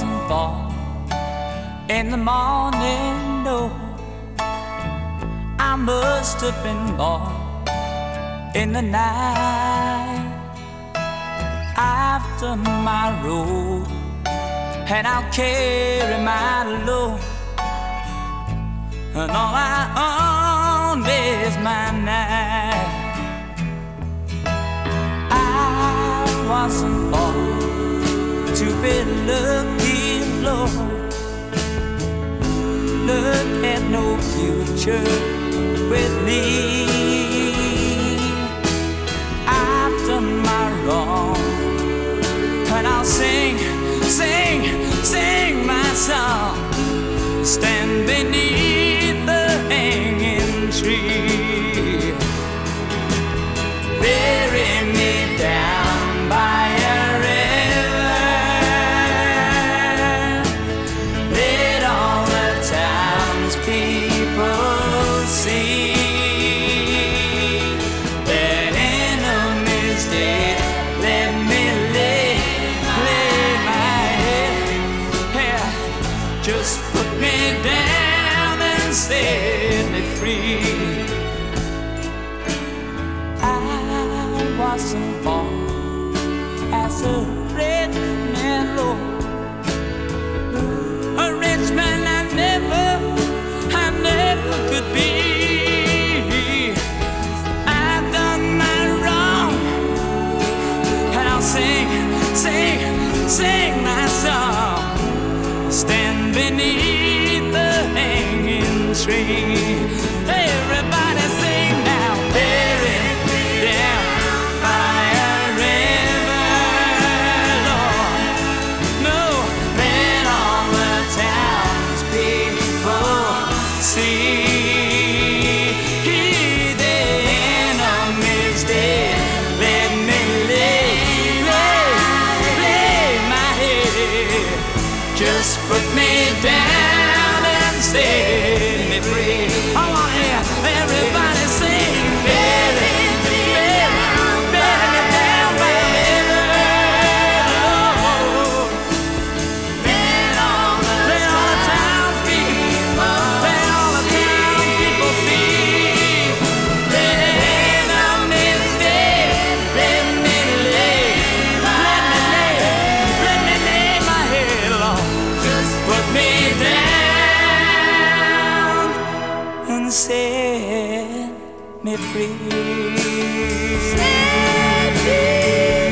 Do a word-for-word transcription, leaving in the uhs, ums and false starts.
wasn't born in the morning, no, I must have been born in the night. I've done my role and I'll carry my load, and all I own is my knife. I wasn't born to be lucky, Lord. Luck had no future with me. I've done my wrong, and I'll sing, sing, sing my song. Stand beneath the hanging tree, bury me down by a river, let all the townspeople see that enemies dead. Let me lay, lay my head here, just put me down and set me free. I wasn't born as a rich man, Lord. A rich man I never, I never could be. I've done my wrong, and I'll sing, sing, sing my song. Stand beneath the hanging tree. Everybody sing now. Bury me down by a river, Lord. No, let all the townspeople see the enemy's dead. Let me lay, lay, lay my head, just put me down and set me free. I want to hear everybody sing. Bury me, bury, bury me down by the river, Lord. Let all the, let all the townspeople, let all the townspeople see the enemy's dead. Let me lay, let me lay, let me lay my head, Lord. Put me down and set me free. Set me free.